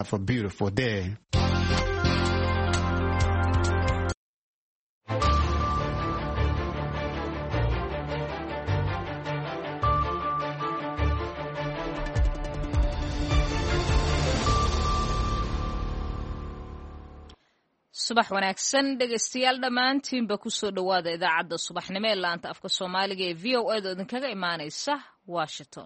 Have a beautiful day. subax wanaagsan dhegaystayaal dhammaantiinba ku soo dhowaada idaacadda subaxnimo ee laanta afka soomaaliga ee v o a da idinkaga imaanaysa washington.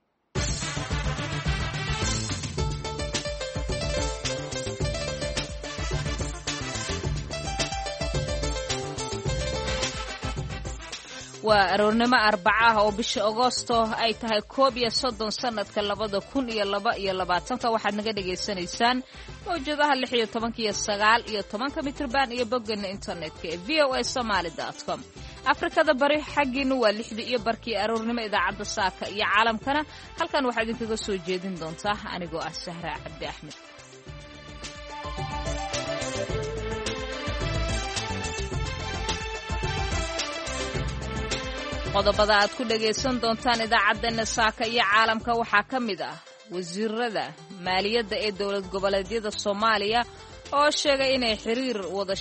waa aroornimo arbaca ah oo bisha agoosto ay tahay 31 sanadka 2022 waxaad naga dhagaysanaysaan mawjadaha 16 iyo 9 iyo 10 mitrban iyo boggeena internetka ee voasomali.com. afrikada bari xaggiina waa 6 iyo barkii aroornimo idaacadda saaka iyo caalamkana halkan waxaad idinkaga soo jeedin doontaa anigoo ah Sahra Cabdi Axmed. qodobada aad ku dhagaysan doontaan idaacaddeenna saaka iyo caalamka waxaa ka mid ah wasiirada maaliyadda ee dowlad goboleedyada Soomaaliya oo sheegay inay xiriirkii wada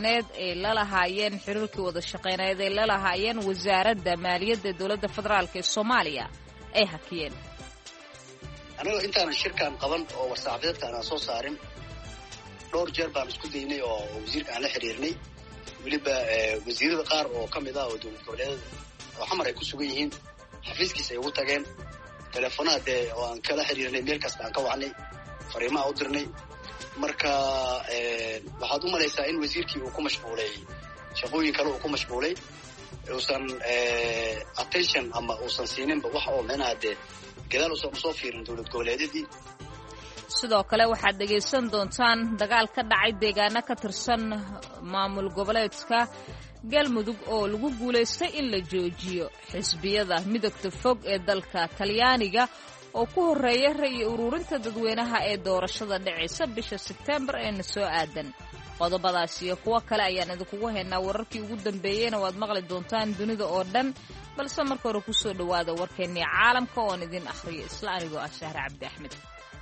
shaqeyneed ay la lahaayeen wasaaradda maaliyadda ee dowladda federaalk ee Soomaaliya ay hakiyeen. anigu intaan shirkan qaban oo warsaxaafeedka aan soo saarin dhowr jeer baan isku daynay oo wasiirka aan la xiriirnay waliba wasiirada qaar oo kamid ah oo dowlad goboleedyada oo xamar ay ku sugan yihiin xafiiskiisa ay ugu tageen telefoonada oo aan kala xiriirnay meel kasta aan ka wacnay fariimaha u dirnay marka waxaad u malaysaa in wasiirkii uu ku mashquulay shaqooyin kale uu ku mashquulay uusan attention ama uusan siininba wax oo meenaha gadaal uusan usoo fiirin dowlad goboleedyadii. sidoo kale waxaad dhegaysan doontaan dagaal ka dhacay deegaano ka tirsan maamul goboleedka galmudug oo lagu guulaystay in la joojiyo xisbiyada midagta fog ee dalka Talyaaniga oo ku horeeya ra'yi ururinta dadweynaha ee doorashada dhacaysa bisha September ee soo aadan. qodobadaas iyo kuwa kale ayaan idinku haynaa wararkii ugu dambeeyayna waad maqli doontaan dunida oo dhan balse marka hore ku soo dhawaada warkeennii caalamka oo aan idin akhriyo isla anigoo ah Shahra Cabdi Axmed.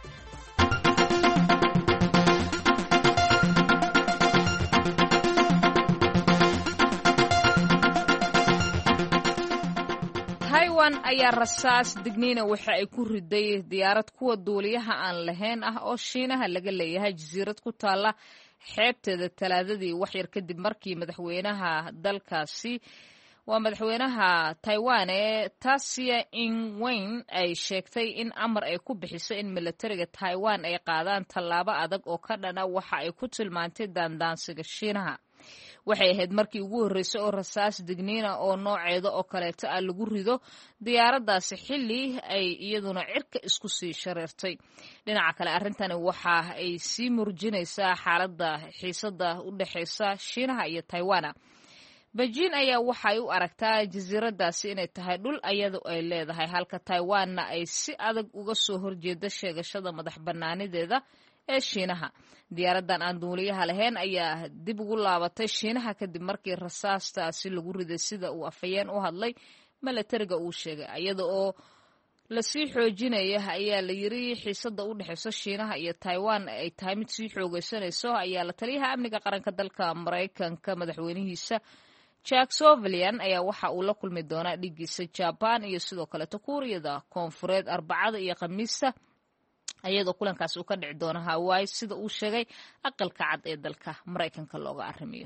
Taiwan ayaa rasaas digniina waxa ay ku riday diyaarad kuwa duuliyaha aan lahayn ah oo Shiinaha laga leeyahay jasiirad ku taala xeebteeda Talaadadii wax yar kadib markii madaxweynaha dalkaasi waa madaxweynaha Taiwan ee Tsai Ing-wen ay sheegtay in amar ay ku bixisay in militariga Taiwan ay qaadaan tallaabo adag oo ka dhana waxa ay ku tilmaantay daandaansiga Shiinaha. waxay ahayd markii ugu horreysay oo rasaas digniina oo nooceeda oo kaleeto ah lagu rido diyaaraddaasi xilli ay iyaduna cirka isku sii shareertay. dhinaca kale arrintani waxa ay sii murjinaysaa xaaladda xiisadda u dhaxaysa Shiinaha iyo Taiwan. Beijing ayaa waxay u aragtaa jasiiraddaasi inay tahay dhul ayadu ay leedahay halka Taiwanna ay si adag uga soo horjeeda sheegashada madax bannaanideeda ee Shiinaha. diyaaraddan aan duuliyaha lahayn ayaa dib ugu laabatay Shiinaha kadib markii rasaastaasi lagu riday sida uu afayeen u hadlay militariga uu sheegay iyada oo la sii xoojinaya ayaa la yiri xiisadda u dhaxaysa Shiinaha iyo Taiwan ay tahay mid sii xoogaysanayso ayaa la taliyaha amniga qaranka dalka Mareykanka madaxweynihiisa Jack Sullivan ayaa waxa uu la kulmi doonaa dhigiisa Japan iyo sidoo kale Kuuriyada Koonfureed Arbacada iyo Khamiista ayadoo kulankaas uu ka dhici doono Hawaii sida uu sheegay aqalka cad ee dalka Mareykanka looga arrimiyo.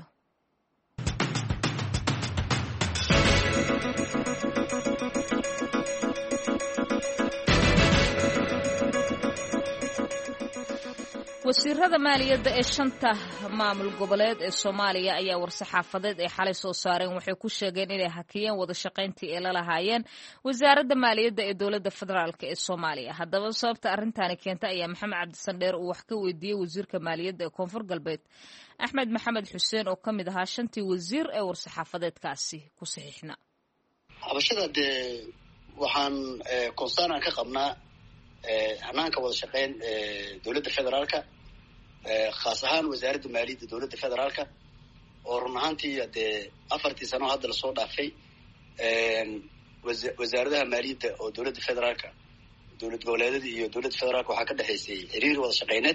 wasiirada maaliyadda ee shanta maamul goboleed ee Soomaaliya ayaa warsaxaafadeed ay xalay soo saareen waxay ku sheegeen inay hakiyeen wada shaqayntii ay la lahaayeen wasaaradda maaliyadda ee dowladda federaalk ee Soomaaliya. haddaba sababta arrintaani keentay ayaa Maxamed Cabdi Sandheer uu wax ka weydiiyey wasiirka maaliyadda ee Koonfur Galbeed Axmed Maxamed Xuseen oo kamid ahaa shantii wasiir ee warsaxaafadeedkaasi ku saxiixna. habashada waxaan concern ka qabnaa hanaanka wada shaqayn dowladda federaalka khaas ahaan wasaaradda maaliyadda dowladda federaalka oo run ahaantii 4 sano hadda lasoo dhaafay wasaaradaha maaliyadda oo dowladda federaalka dowlad goboleedyada iyo dowladda federaalka waxaa ka dhexaysay xiriir wada shaqayneed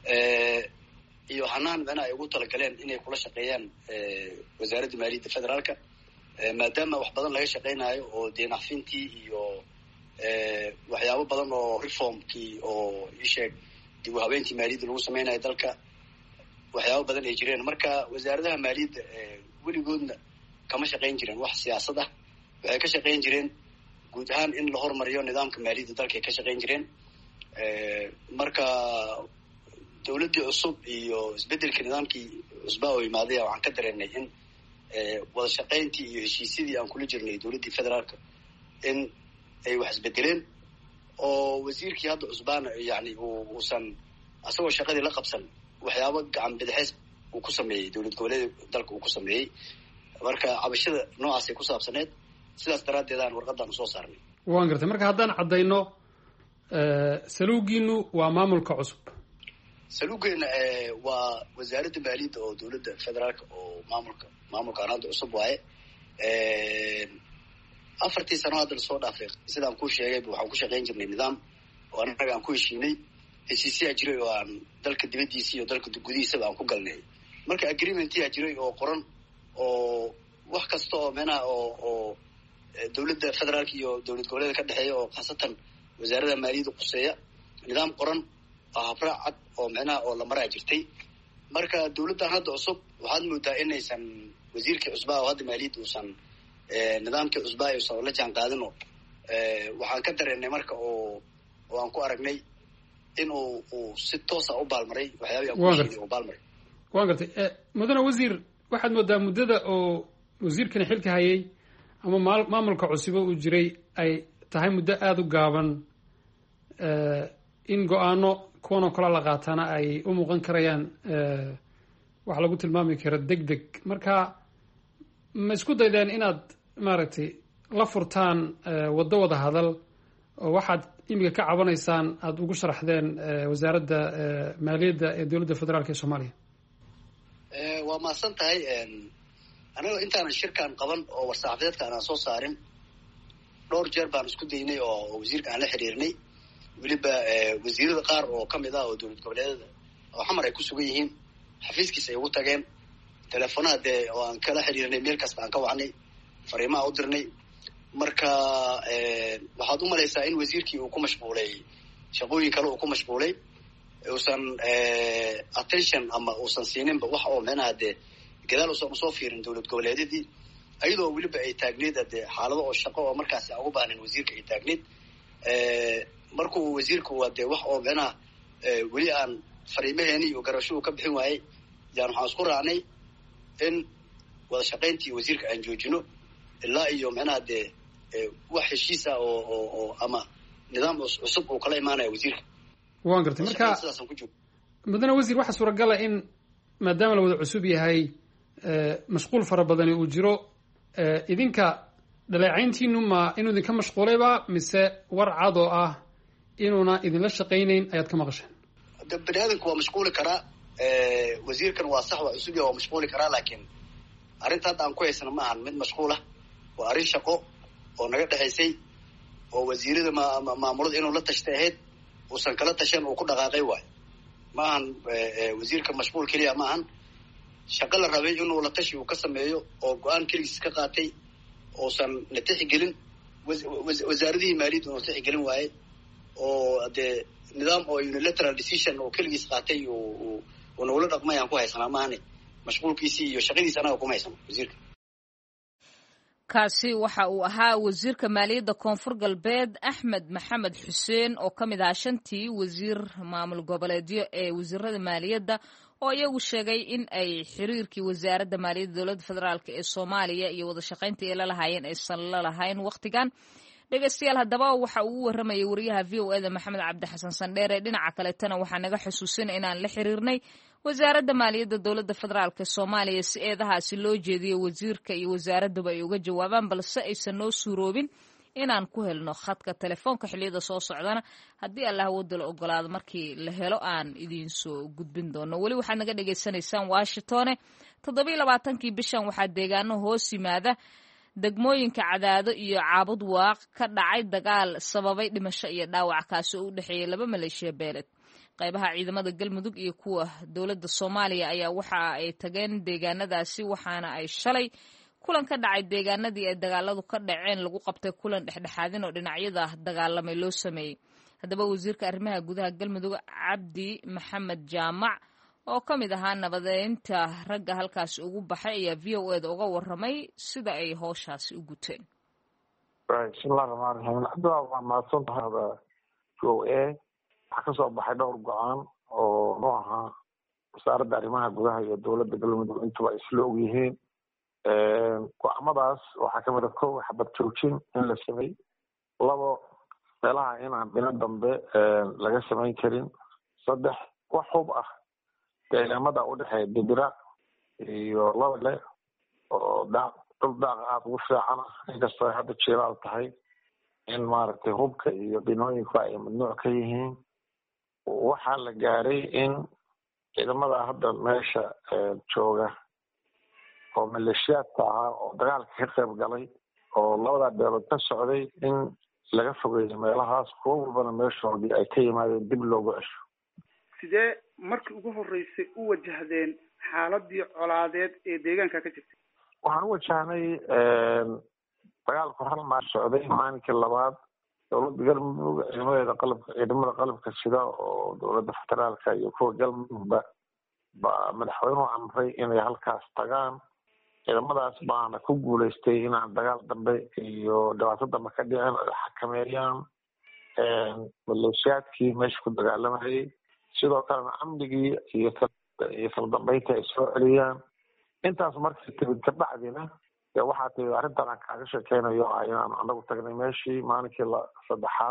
iyo hanaan macnaha ay ugu talagaleen inay kula shaqeeyaan wasaaradda maaliyadda federaalka maadaama wax badan laga shaqeynayo oo deen cafintii iyo waxyaabo badan oo reformkii oo isheeg dib u habeentii maaliyadda lagu sameynayo dalka waxyaabo badan ay jireen. marka wasaaradaha maaliyadda weligoodna kama shaqeyn jireen wax siyaasad ah, waxay ka shaqeyn jireen guud ahaan in la hormariyo nidaamka maaliyadda dalkaay ka shaqeyn jireen. marka dawladdii cusub iyo isbedelka nidaamkii cusbaa oo imaadaya waxaan ka dareenay in wada shaqeyntii iyo heshiisyadii aan kula jirnay dawladdii federaalka in ay wax isbedeleen oo wasiirkii hadda cusbaana yani uusan asagoo shaqadii la qabsan waxyaabo gacan bidixeys uu ku sameeyey dowlad goboleeda dalka uu ku sameeyey. marka cabashada noocaasay ku saabsaneed, sidaas daraaddeedaan warqadaan usoo saarnay. waan gartay. marka haddaan caddayno saluugiinu waa maamulka cusub. saluugeena waa wasaaradda maaliyadda oo dowladda federaalka oo maamulkaan hadda cusub waaye. 4 sano hadda lasoo dhaafay sidaan kuu sheegayba waxaan ku shaqeyn jirnay nidaam oo annaga aan ku heshiinay, heshiisyaa jiray oo aan dalka dibaddiisa iyo dalka gudihiisaba aan ku galnay. marka agreementyaa jiray oo qoran oo wax kasta oo meenaha oo dowladda federaalka iyo dowlad goboleeda ka dhexeeya oo khaasatan wasaaradda maaliyadda quseeya, nidaam qoran oo habraac cad oo meenaha oo la maraa jirtay. marka dowladdan hadda cusub waxaad moodaa inaysan wasiirkii cusbaa oo hadda maaliyadda uusan nidaamkii cusbaa uusan la jaan qaadino. waxaan ka dareenay marka oo aan ku aragnay in uu si toosa u baalmaray waxyaabii aan ku heshiinay uu baalmaray. waan gartay. mudane wasiir, waxaad moodaa muddada oo wasiirkani xilka hayay ama maamulka cusubo uu jiray ay tahay muddo aada u gaaban, in go-aano kuwanoo kale la qaatana ay u muuqan karayaan wax lagu tilmaami karo deg deg. marka ma isku daydeen inaad maaragtay la furtaan waddo wada hadal oo waxaad imika ka cabanaysaan aada ugu sharaxdeen wasaaradda maaliyadda ee dowladda federaalka ee soomaaliya? waa mahadsan tahay. aniga intaanan shirkaan qaban oo war-saxaafadeedka aanan soo saarin dhowr jeer baan isku daynay oo wasiirka aan la xiriirnay. weliba wasiirada qaar oo kamid ah oo dowlad goboleedada oo xamar ay ku sugan yihiin xafiiskiisa ay ugu tageen, teleefonaha dee oo aan kala xiriirnay, meel kasta aan ka wacnay, fariimaha u dirnay. marka waxaad u malaysaa in wasiirkii uu ku mashquulay shaqooyin kale uu ku mashquulay, uusan attention ama uusan siininba wax oo meenaha dee gadaal uusan usoo fiirin dowlad goboleedyadii, ayadoo weliba ay taagneyd dee xaalado oo shaqo oo markaasi aan ugu baahnayn wasiirka ay taagneyd. markuu wasiirku waa dee wax oo meenaha weli aan fariimaheeni iyo garashuu ka bixin waayey, yaan waxaan isku raacnay in wada shaqayntii wasiirka aan joojino ilaa iyo meenaha dee wax heshiis ah oo ama nidaam cusub uu kala imaanaya wasiirka. waan gartay. marka mudane wasiir, waxaa suuragala in maadaama la wada cusub yahay mashquul fara badani uu jiro, idinka dhaleecayntiinu ma inuu idinka mashquulayba mise war cad oo ah inuuna idinla shaqaynayn ayaad ka maqasheen? bani aadamku waa mashquuli karaa, wasiirkan waa sax waa cusub ya waa mashquuli karaa, laakiin arrinta hadda aan ku haysana ma ahan mid mashquul ah. waa arrin shaqo oo naga dhexaysay oo wasiirada maamulada inuu la tashtay ahayd, uusan kala tashan uu ku dhaqaaqay waayo. ma ahan wasiirka mashquul keliya ma ahan, shaqo la rabay inuu la tashi uu ka sameeyo oo go-aan keligiis ka qaatay uusan na tixigelin. wasaaradihii maaliyadda uu tixigelin waaye oo dee nidaam oo unilateral decision oo keligiis qaatay uu nagula dhaqmay aan ku haysanaa maahane mashquulkiisii iyo shaqadiisi anaga kuma haysano wasiirka. kaasi waxa uu ahaa wasiirka maaliyadda koonfur galbeed Axmed Maxamed Xuseen oo ka mid ah 5 wasiir maamul goboleedyo ee wasiirada maaliyadda oo iyagu sheegay in ay xiriirkii wasaaradda maaliyadda dowladda federaalka ee Soomaaliya iyo wada shaqaynta ay la lahaayeen aysan la lahayn waqtigan. dhegeystayaal, haddaba waxa uu waramayay wariyaha VOA Maxamed Cabdi Xasan Sandheere. dhinaca kaleetana waxaa naga xusuusin inaan la xiriirnay wasaaradda maaliyadda dowladda federaalka Soomaaliya si eedahaasi loo jeediyo wasiirka iyo wasaaradduba ay uga jawaabaan, balse aysan noo suuroobin inaan ku helno khadka telefoonka xilliyada soo socdana. haddii Allah wada la ogolaado markii la helo aan idiin soo gudbin doono. weli waxaad naga dhegaysanaysaan Washington. 27 bishan waxaa deegaano hoos yimaada degmooyinka Cadaado iyo Caabud Waaq ka dhacay dagaal sababay dhimasho iyo dhaawac kaasi oo u dhaxeeyay 2 maleeshiya beeleed. qaybaha ciidamada galmudug iyo kuwa dowladda soomaaliya ayaa waxa ay tageen deegaanadaasi waxaana ay shalay kulan ka dhacay deegaanadii ay dagaaladu ka dhaceen lagu qabtay kulan dhexdhexaadin oo dhinacyada dagaalamay loo sameeyey. haddaba wasiirka arrimaha gudaha galmudug cabdi maxamed jaamac oo ka mid ahaa nabadeynta ragga halkaasi ugu baxay ayaa v o eda uga warramay sida ay howshaasi u guteen. bismillahi raxmaani raxiim. hadda waa mahadsan tahay v o a waxaa kasoo baxay dhowr go-aan oo nu ahaa wasaaradda arrimaha gudaha iyo dowladda galmudug intuba isla og yihiin. go-aamadaas waxaa kamid a 1 xabad joojin in la samey, 2 meelaha inaan dhino dambe laga samayn karin, 3 wax hub ah deegaamada udhexeeya dibira iyo labale oo dhul daaq aada ugu fiican ah, inkastoo ay hadda jilaal tahay in maaragtay hubka iyo binooyinku ay mamnuuc ka yihiin. waxaa la gaaray in ciidamada hadda meesha jooga oo maleeshiyaadka ahaa oo dagaalka ka qayb galay oo labada beelood ka socday in laga fogeeyo meelahaas, kuwo walbana meeshoodii ay ka yimaadeen dib loogu cesho. sidee markii ugu horeysay u wajahdeen xaaladii colaadeed ee deegaanka ka jirtay? waxaan u wajahnay dagaalku hal maar socday, maalinkii labaad dowladda galmudug ciidamada qalabka sida oo dowladda federaalka iyo kuwa galmudugba baa madaxweynuhu amray inay halkaas tagaan. ciidamadaas baana ku guuleystay inaan dagaal dambe iyo dhibaato dambe ka dhicin ay xakameeyaan maleeshiyaadkii meesha ku dagaalamayay, sidoo kalena amnigii iyo kala dambeynta ay soo celiyaan. intaas markii timid kabacdina waxaa timid arrintan aan kaaga sheekeynayo ah inaan anagu tagnay meeshii maalinkii 3aad,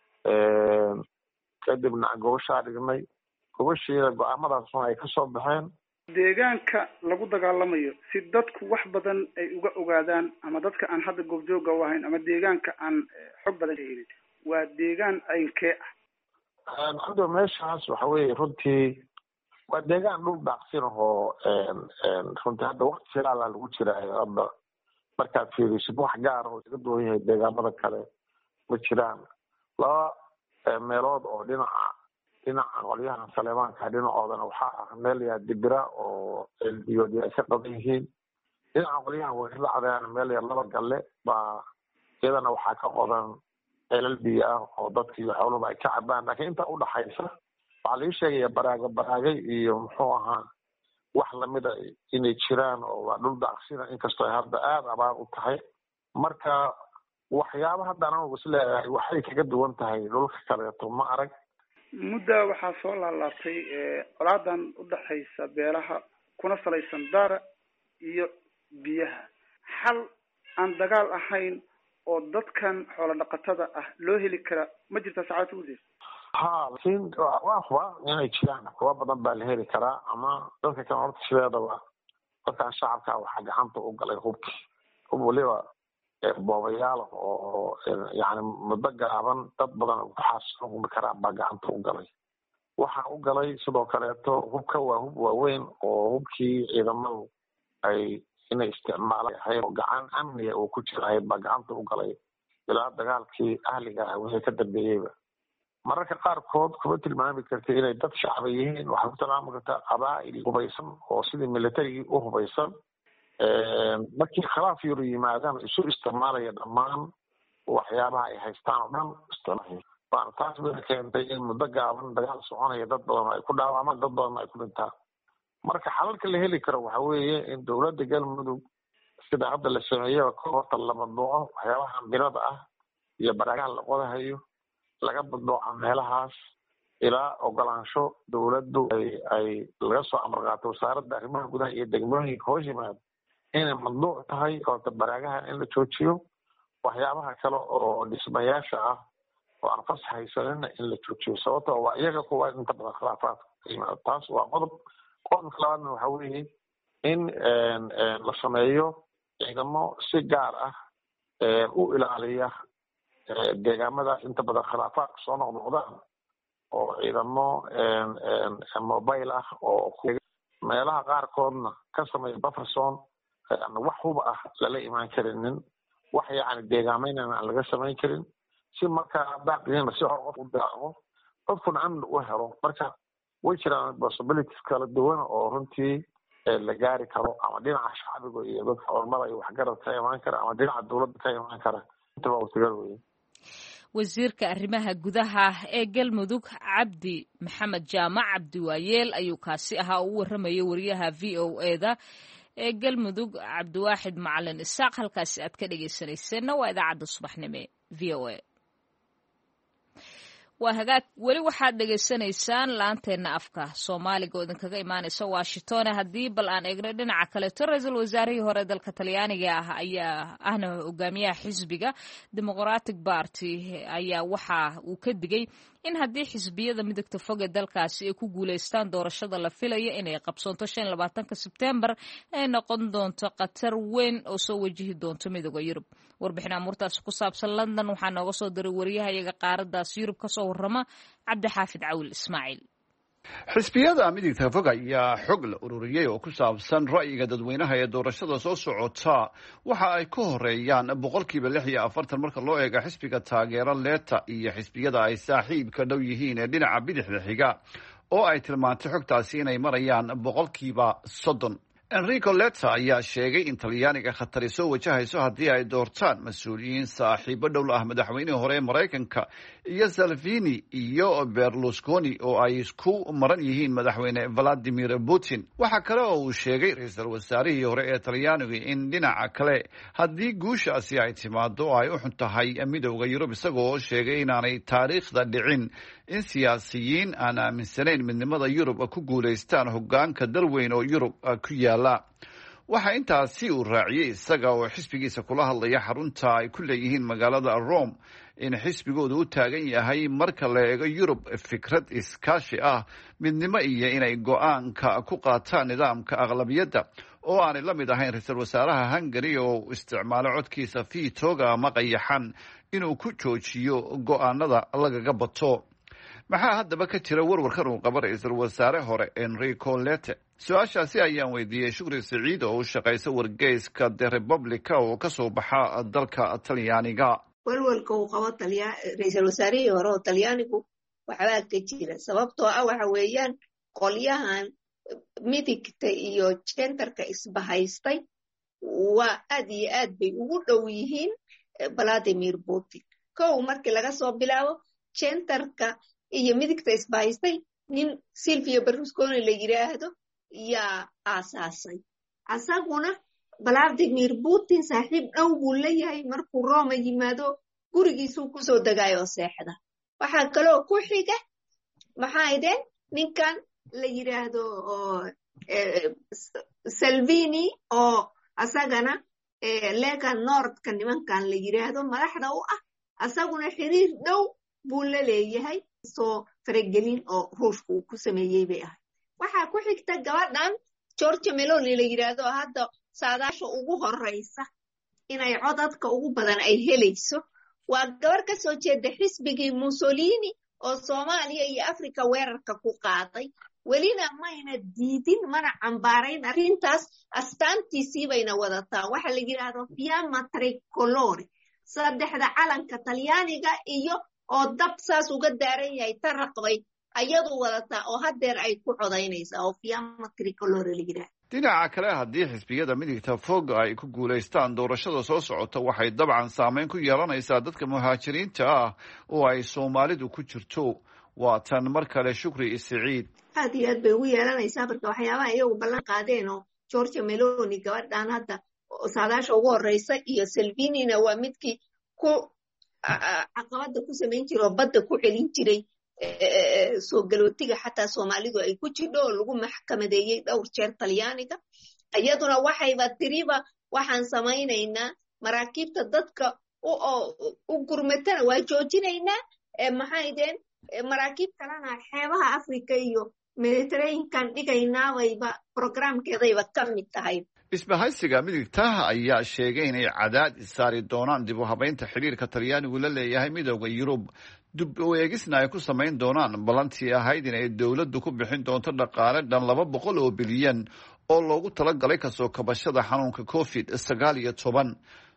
kadibna gobashaa dhignay. gobashiina go-aamadaasna ay kasoo baxeen. deegaanka lagu dagaalamayo si dadku wax badan ay uga ogaadaan, ama dadka aan hadda goobjooga u ahayn ama deegaanka aan xog badan helin, waa deegaan aynkee ah? hadda meeshaas waxa weeye runtii waa deegaan dhul daaqsin ahoo runtii hadda waqti filaala lagu jiraayo. hadda markaad fiirisid wax gaar oo iga duwan yahay deegaamada kale ma jiraan. 2 meelood oo dhinaca qolyahan saleebaanka dhinacoodana waxaa ah meel yaa dibira oo elbiyoodi ay ka qaban yihiin. dhinaca qolyahan weeraracdeana meel yaa 2 galle baa iyadana waxaa ka qodan ceelal biyo ah oo dadka iyo xooluba ay ka cabaan. laakiin intaa udhaxaysa waxaa laga sheegaya baraagay iyo muxuu ahaa wax lamida inay jiraan oo waa dhul daaqsina, inkastoo ay hadda aada abaar u tahay. marka waxyaaba hadda anagu isleeyahay waxay kaga duwan tahay dhulka kaleeto ma arag. mudda waxaa soo laalaatay colaadan udhaxaysa beelaha kuna salaysan daara iyo biyaha. xal aan dagaal ahayn oo dadkan xoolo dhaqatada ah loo heli kara ma jirta saacadda ugu daysa? laakiin waa huba inay jiraan kuwa badan baa la heli karaa, ama dadka kan horta sideedaba dadkan shacabka waxaa gacanta u galay hub waliba boobayaal oo yani muddo gaaban dad badan waxaas humi karaa baa gacanta u galay. waxaa u galay sidoo kaleeto hubka waa hub waaweyn oo hubkii ciidamadu ay inay isticmaalaan oo gacan amniga uu ku jirahayd baa gacanta u galay ilaa dagaalkii ahliga ah wixii ka dambeeyeyba. mararka qaarkood kuma tilmaami karta inay dad shacba yihiin, waxaa ku tilmaami kartaa qabaa'il hubaysan oo sidii militarigii u hubaysan. markii khilaaf yar yimaadaan isu isticmaalaya dhammaan waxyaabaha ay haystaan oo dhan isticmaal. taas bay keentay in muddo gaaban dagaal soconaya dad badan ay ku dhaawacmaan, dad badan ay ku dhintaan. marka xalalka la heli karo waxa weeye in dowladda galmudug sida hadda la sameeyo ka horta la madbuuco waxyaabaha birada ah iyo baraagaha la qodahayo, laga madbuuca meelahaas ilaa ogolaansho dowladdu ay laga soo amar qaato wasaaradda arrimaha gudaha iyo degmooyinka hoos yimaado inay mamnuuc tahay horta baraagaha in la joojiyo. waxyaabaha kale oo dhismayaasha ah oo aan fas haysanina in la joojiyo, sababtoo waa iyaga kuwa inta badan khilaafaadka ka yimaado. taas waa qodobka labaadna waxa weeye in la sameeyo ciidamo si gaar ah u ilaaliya deegaamada inta badan khilaafaadka soo noqnoqdaan, oo ciidamo mobile ah oo meelaha qaarkoodna ka sameeya bufferson wax huba ah lala imaan karinin, wax yani deegaameynana aan laga samayn karin, si markaa daaqiyana si hor qof u daaqo qofkuna amni u helo. Marka way jiraan possibilities kala duwan oo runtii la gaari karo, ama dhinaca shacbiga iyo dadka ormada iyo waxgarad ka imaan kara, ama dhinaca dowladda ka imaan kara. intaba wasiir weeye. wasiirka arrimaha gudaha ee galmudug cabdi maxamed jaamac cabdi waayeel ayuu kaasi ahaa u warramayay wariyaha VOA-da ee galmudug cabdiwaaxid macalin isaaq. halkaasi aad ka dhegaysanayseena waa idaacadda subaxnimo VOA. waa hagaag weli waxaad dhegaysanaysaan laanteena afka soomaaliga oo idinkaga imaanaysa washington. haddii bal aan eegno dhinaca kaleeto, ra-iisul wasaarihii hore dalka talyaaniga ayaa ahna hogaamiyaha xisbiga Democratic Party ayaa waxa uu ka digay in haddii xisbiyada midagta fog ee dalkaasi ay ku guulaystaan doorashada la filayo inay qabsoonto 25 Sebtembar ay noqon doonto khatar weyn oo soo wajihi doonto midowga Yurub. warbixin amurtaas ku saabsan London waxaa nooga soo diray wariyahayaga qaaradaas Yurub ka soo warrama Cabdixaafid Cawil Ismaaciil. xisbiyada midigta fog ayaa xog la ururiyay oo ku saabsan ra'yiga dadweynaha ee doorashada soo socota. waxa ay ka horeeyaan 46% marka loo eego xisbiga taageera Leeta iyo xisbiyada ay saaxiibka dhow yihiin ee dhinaca bidixda xiga, oo ay tilmaantay xogtaasi inay marayaan 30%. Enrico Letta ayaa sheegay in Talyaaniga khatari soo wajahayso haddii ay doortaan mas-uuliyiin saaxiibo dhow ah madaxweynihii hore ee Maraykanka iyo Salvini iyo Berlusconi oo ay isku maran yihiin madaxweyne Vladimir Putin. waxaa kale oo uu sheegay ra-iisul wasaarihii hore ee Talyaaniga in dhinaca kale haddii guushaasi ay timaado ay u xun tahay midowda Yurub, isagoo sheegay inaanay taariikhda dhicin in siyaasiyiin aan aaminsanayn midnimada Yurub ku guulaystaan hogaanka dal weyn oo Yurub ku yaala. waxaa intaasi uu raaciyey isaga oo xisbigiisa kula hadlaya xarunta ay ku leeyihiin magaalada Rome in xisbigoodu u taagan yahay marka la eego Yurub fikrad iskaashi ah, midnimo iyo inay go'aanka ku qaataan nidaamka aqlabiyadda oo aanay la mid ahayn ra-iisul wasaaraha Hungary oo isticmaalo codkiisa fiitooga ama qayaxan inuu ku joojiyo go'aanada lagaga bato. maxaa haddaba ka jira warwarkan uu qabo ra-iisul wasaare hore Enrico Letta? su-aashaasi ayaan weydiiyey Shukri Siciid oo u shaqaysa wargeyska The Republica oo ka soo baxa dalka Talyaaniga. walwalka uu qabo ra-iisul wasaarihii hore oo Talyaanigu waxbaa ka jira, sababtoo ah waxa weeyaan qolyahan midigta iyo centerka isbahaystay waa aad iyo aad bay ugu dhow yihiin Vladimir Putin. kow markii laga soo bilaabo centerka iyo midigta isbahaystay nin Silvio Berlusconi la yiraahdo yaa aasaasay. asaguna Vladimir Putin saaxiib dhow buu leeyahay, markuu Rome yimaado gurigiisuu kusoo degaayo oo seexda. waxaa kaloo ku xiga maxaa ideen ninkan la yiraahdo Salvini oo asagana Lega Nordka nimankan la yiraahdo madaxda u ah, asaguna xiriir dhow buu la leeyahay, soo faragelin oo ruushku uu ku sameeyey bay ahay. waxaa ku xigta gabadhan Giorgia Meloni la yiraahdo hadda saadaasha ugu horeysa inay codadka ugu badan ay helayso. waa gabar ka soo jeeda xisbigii Mussolini oo Soomaaliya iyo Afrika weerarka ku qaaday, welina mayna diidin mana cambaarayn arrintaas. astaantiisii bayna wadataa, waxa la yiraahdo fiamma tricolore, saddexda calanka Talyaaniga iyo oo dab saas uga daaran yahay taraqbay ayadu wadataa oo hadeer ay ku codaynaysaa oo fiamma tricolore la yiraahdo. dhinaca kale haddii xisbiyada midigta fog ay ku guulaystaan doorashada soo socota, waxay dabcan saameyn ku yeelanaysaa dadka muhaajiriinta ah oo ay Soomaalidu ku jirto. waa tan mar kale Shukri Siciid. aad iyo aad bay ugu yeelanaysaa marka waxyaabaha iyagu ballan qaadeen oo Giorgia Meloni gabadhan hadda saadaasha ugu horeysa iyo Salvinina waa midkii ku caqabada ku samayn jiray oo badda ku celin jiray soo galootiga xataa Soomaalidu ay ku jidho oo lagu maxkamadeeyey dhowr jeer Talyaaniga. iyaduna waxayba tiriba waxaan samaynaynaa maraakiibta dadka u gurmatana waa joojinaynaa, maxaa ideen maraakiib kalena xeebaha Afrika iyo Mediterranean dhigaynaawayba programkeedayba ka mid tahay. isbahaysiga midigta ayaa sheegay inay cadaadis saari doonaan dib u habeynta xiriirka Talyaanigu la leeyahay midowda Yurub, dib u eegisna ay ku samayn doonaan ballantii ahayd inay dowladdu ku bixin doonto dhaqaale dhan 200 oo bilyan oo loogu talagalay kasoo kabashada xanuunka COVID-19.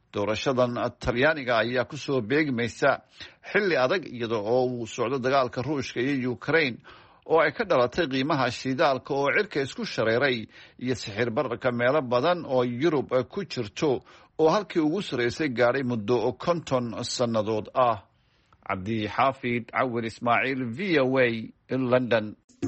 doorashadan talyaaniga ayaa kusoo beegmaysa xilli adag iyada oo uu socdo dagaalka ruushka iyo Ukraine oo ay ka dhalatay qiimaha shidaalka oo cirka isku shareeray iyo sixir bararka meelo badan oo Yurub ku jirto oo halkii ugu sareysay gaaray muddo 50 sannadood ah. Cabdi Xaafid Cawir Ismaaciil, VOA in London.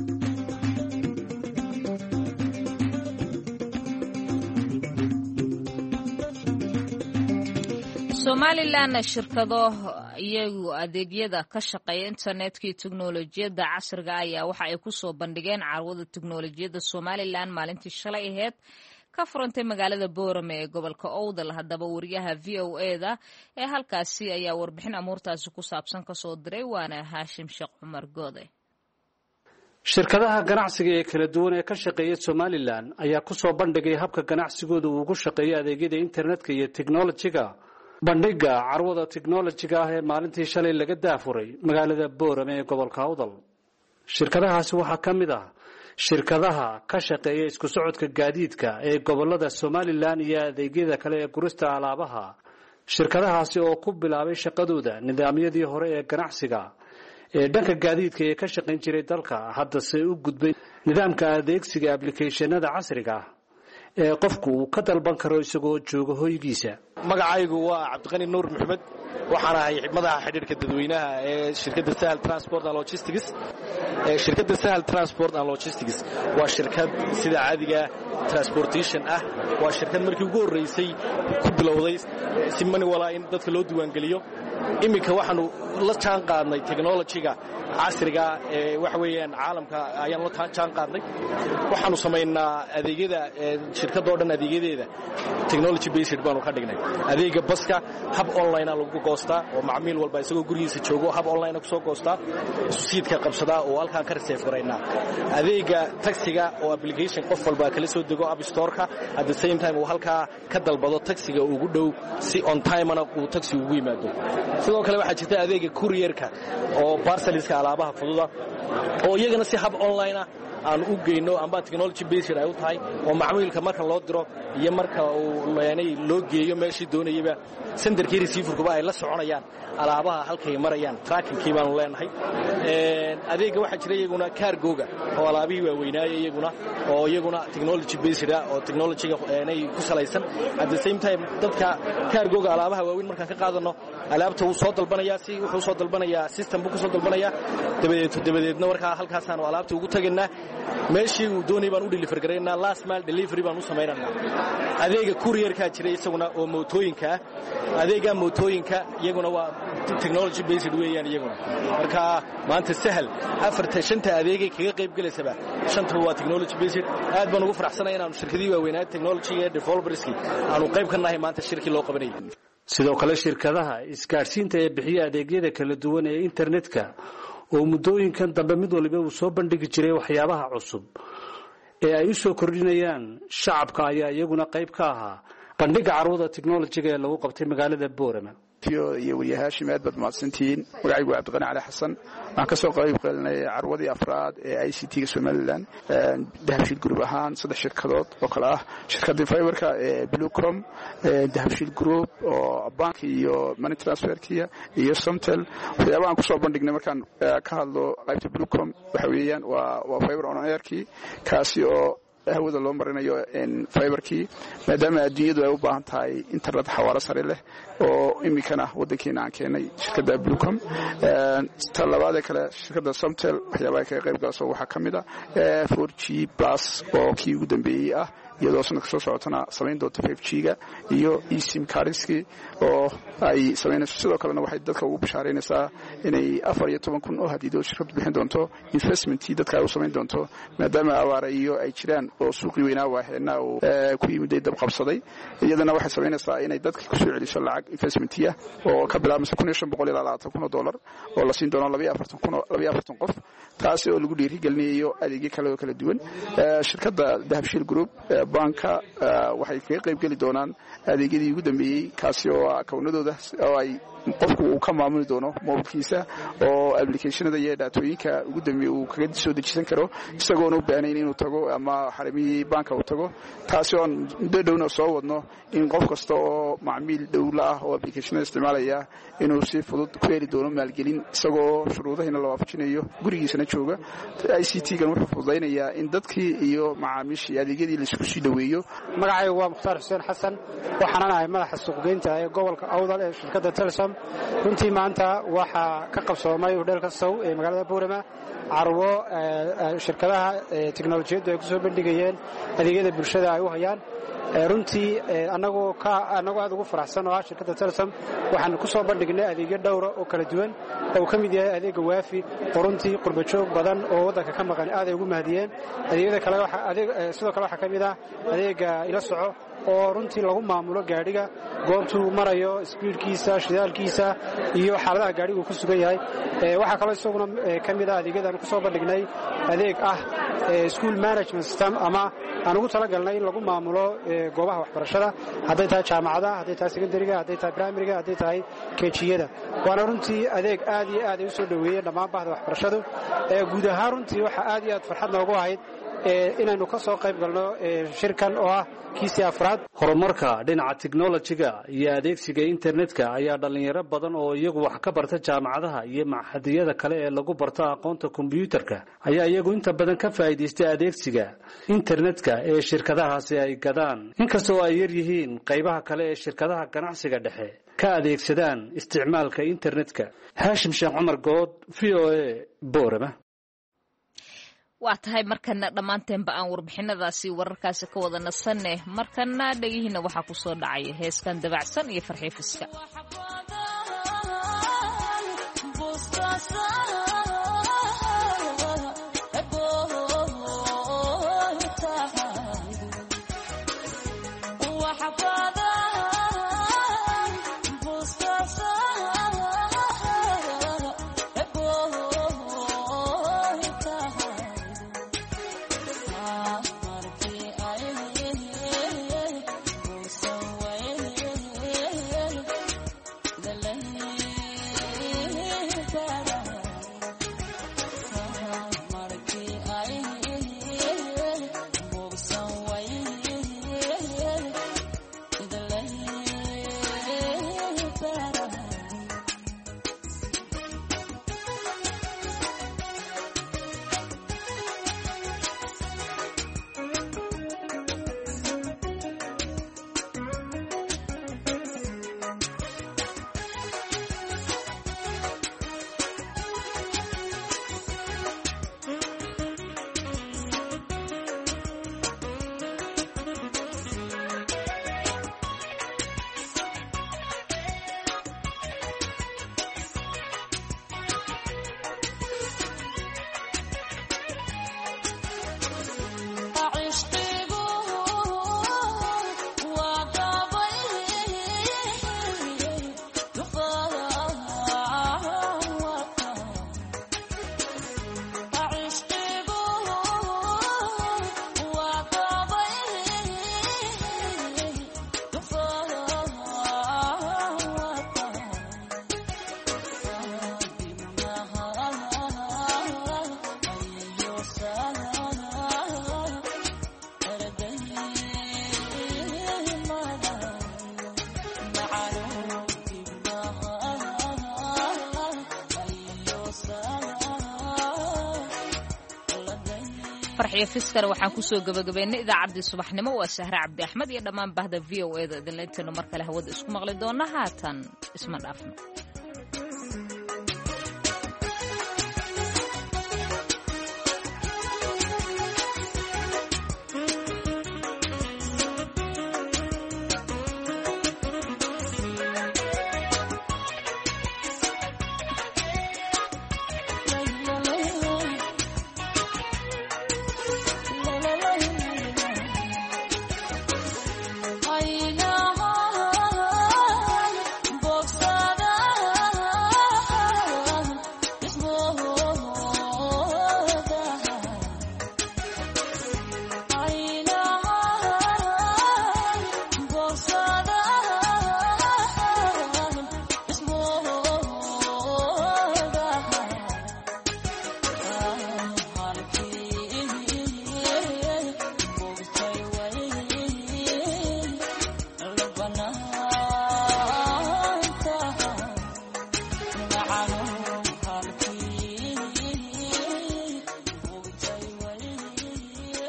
Somaliland shirkado iyagu adeegyada ka shaqeeya internetka iyo teknolojiyadda casriga ayaa waxa ay ku soo bandhigeen carwada teknolojiyadda Somaliland maalintii shalay ahayd ka furantay magaalada Boorame ee gobolka Awdal. Haddaba wariyaha VOA-da ee halkaasi ayaa warbixin amuurtaasi ku saabsan ka soo diray, waana Haashim Sheekh Cumar Goode. shirkadaha ganacsiga ee kala duwan ee ka shaqeeya Somaliland ayaa ku soo bandhigay habka ganacsigooda uu ugu shaqeeyo adeegyada internetka iyo teknolojiga. bandhiga carwada teknolojiga ah ee maalintii shalay laga daafuray magaalada Boorame ee gobolka Awdal. shirkadahaasi waxaa ka mid ah shirkadaha ka shaqeeya isku socodka gaadiidka ee gobolada Somaliland iyo adeegyada kale ee gurista alaabaha. shirkadahaasi oo ku bilaabay shaqadooda nidaamyadii hore ee ganacsiga ee dhanka gaadiidka ee ka shaqayn jiray dalka, hadda se u gudbay nidaamka adeegsiga applicationada casriga ah ee qofku uu ka dalban karo isagoo jooga hoygiisa. magacaygu waa Cabdiqani Nuur Maxamed, waxaan ahay madaxa xiriirka dadweynaha ee shirkadda Sahal Transport and Logistics. shirkadda Sahal Transport and Logistics waa shirkad sida caadiga transportation ah, waa shirkad markii ugu horeysay ku bilowday si mani walaa in dadka loo diiwaan geliyo. iminka waxaanu la jaan qaadnay technology-ga casriga ee wax weeyaan caalamka ayaan la jaan qaadnay. waxaanu sameynaa adeegyada shirkadda oo dhan adeegyadeeda technology based baanu ka dhignay. adeega baska hab online lagu goostaa oo macmiil walba isagoo gurigiisa joogo hab online ku soo goostaa, siidka qabsadaa oo halkaan ka receive gareynaa. adeega taxiga oo application qof walba kala soo dego app store-ka, at the same time uu halkaa ka dalbado taxiga ugu dhow si on time ana uu taxi ugu yimaado. sidoo kale waxaa jirta adeega courierka oo parceliska alaabaha fududa oo iyagana si hab online aan u geyno amba technology based ay u tahay oo macmiilka marka loo diro iyo marka uu loo geeyo meeshii doonayaba senderkii receiverkuba ay la soconayaan alaabaha halkay marayaan. trackingkii baanu leenahay. adeega waxaa jira iyaguna cargo-ga oo alaabihii waaweynaayay iyaguna technology based oo technology-ga ku salaysan. at the same time dadka cargo-ga alaabaha waaweyn markaan ka qaadano alaabta uu soo dalbanayaa wuxuu soo dalbanayaa system buu ku soo dalbanayaa dabadeedna markaa halkaasaanu alaabta ugu tagaynaa meeshii uu doonay baan u deliver garaynaa. last mile delivery baan u samaynaynaa. adeega courierka jira isaguna oo mootooyinka ah. adeega mootooyinka iyaguna waa technology based weeyaan iyaguna. marka maanta Sahal shanta adeegay kaga qayb galaysaba shanta waa technology based. aad baan ugu faraxsanahay inaanu shirkadii waaweynaa technology ee developerski aanu qayb ka nahay maanta shirkii loo qabanayay. sidoo kale shirkadaha isgaarsiinta ee bixiya adeegyada kala duwan ee internetka oo muddooyinkan dambe mid waliba uu soo bandhigi jiray waxyaabaha cusub ee ay u soo kordhinayaan shacabka ayaa iyaguna qayb ka ahaa bandhiga carwada teknolojiga ee lagu qabtay magaalada Boorame. iyo wariyaha Haashim aad baad mahadsantihiin. magacaygu waa Cabdiqani Cali Xasan, waxaan ka soo qayb qaadanay carwadii afraad ee ICT-ga Somaliland. Dahabshiil Group ahaan 3 shirkadood oo kala ah shirkadda Fiberka ee Bluecom, Dahabshiil Group oo bank iyo money transfer-kiya iyo Somtel. waxyaabaha aan ku soo bandhignay markaan ka hadlo qaybta Bluecom waxa weeyaan waa fiber on air-kii kaasi oo hawada loo marinayo fiberkii maadaama adduunyadu ay u baahan tahay internet xawaare sare leh oo imikana wadankeena aan keenay shirkadda Bluecom. talabaad kale shirkadda Somtel waxyaabaha ka qayb galayso waxaa kamid ah 4G+ oo kii ugu dambeeyay ah, iyadoo sanadka soo socotana samayn doonto 5G-ga iyo eSIM cardski oo ay samaynayso. sidoo kalena waxay dadka ugu bashaareynaysaa inay 14,000 oo hadiido shirkadu bixin doonto investmentii dadka ay u samayn doonto maadaama abaara iyo ay jiraan oo suuqii weynaa waaheena oo ku yimiday dab qabsaday. iyadana waxay samaynaysaa inay dadka ku soo celiso lacag investmentiya oo ka bilaabmaysa $1,500 ilaa $20,000 oo la siin doono 42 qof, taasi oo lagu dhiirigelinayo adeegyo kale oo kala duwan. shirkadda Dahabshiil Group banka waxay kaga qayb geli doonaan adeegyadii ugu dambeeyey kaasi oo akawnadooda oo ay qofku uu ka maamuli doono mobilkiisa oo applicationada iyo dhaatooyinka ugu dambeeyey uu kaga soo dejisan karo isagoona u baahnayn inuu tago ama xarimihii banka uu tago taasi oo muddo dhowna soo wadno in qof kasta oo macmiil dhowla ah oo applicationada isticmaalaya inuu si fudud ku heli doono maalgelin isagoo shuruudahina la waafajinayo gurigiisana jooga ICT-gan wuxuu fududaynayaa in dadkii iyo macaamiishii adeegyadii la isku sii dhaweeyo. magacaygu waa mukhtaar xuseen xasan waxaan ahay madaxa suuqgeynta ee gobolka awdal ee shirkadda Telesom. runtii maanta waxaa ka qabsoomay hodheelka Sow ee magaalada Boorama carwo shirkadaha tiknoolajiyadda ay ku soo bandhigayeen adeegyada bulshada ay u hayaan. runtii anagoo aad ugu faraxsan oo ah shirkadda Telesom waxaan ku soo bandhignay adeegyo dhowr oo kala duwan oo ka mid yahay adeega waafi oo runtii qurbo joog badan oo wadanka ka maqan aad ay ugu mahadiyeen. adeegyada kale sidoo kale waxaa ka mid ah adeega ila soco oo runtii lagu maamulo gaadhiga goobtuu marayo speedkiisa shidaalkiisa iyo xaaladaha gaadhigu ku sugan yahay. waxaa kaloo isaguna ka mid ah adeegyadan ku soo bandhignay adeeg ah school management system ama aan ugu talagalnay in lagu maamulo goobaha waxbarashada hadday tahay jaamacadaha hadday tahay secondary-ga hadday tahay primary-ga hadday tahay keejiyada. waana runtii adeeg aad iyo aad ay u soo dhoweeyeen dhammaan bahda waxbarashadu. guud ahaan runtii waxaa aad iyo aad farxad noogu ahayd inaynu ka soo qayb galno shirkan oo ah kiisii afraad. horumarka dhinaca tiknolojiga iyo adeegsiga internetka ayaa dhalinyaro badan oo iyagu wax ka barta jaamacadaha iyo maxadiyada kale ee lagu barto aqoonta kombiyuutarka ayaa iyagu inta badan ka faa'iidaystay adeegsiga internetka ee shirkadahaasi ay gadaan, inkastoo ay yar yihiin qaybaha kale ee shirkadaha ganacsiga dhexe ka adeegsadaan isticmaalka internetka. Haashim Sheekh Cumar Good, VOA, Boorama. waa tahay markana dhammaanteenba aan warbixinadaasi wararkaasi ka wada nasanne markana dhagihiina waxaa ku soo dhacaya heeskan dabacsan iyo farxiifiska. farxiyo fiskar waxaan ku soo gabagabeynay idaacaddii subaxnimo. waa Sahra Cabdi Axmed iyo dhammaan bahda VOA da idin leentayno mar kale hawada isku maqli doona haatan isma dhaafno.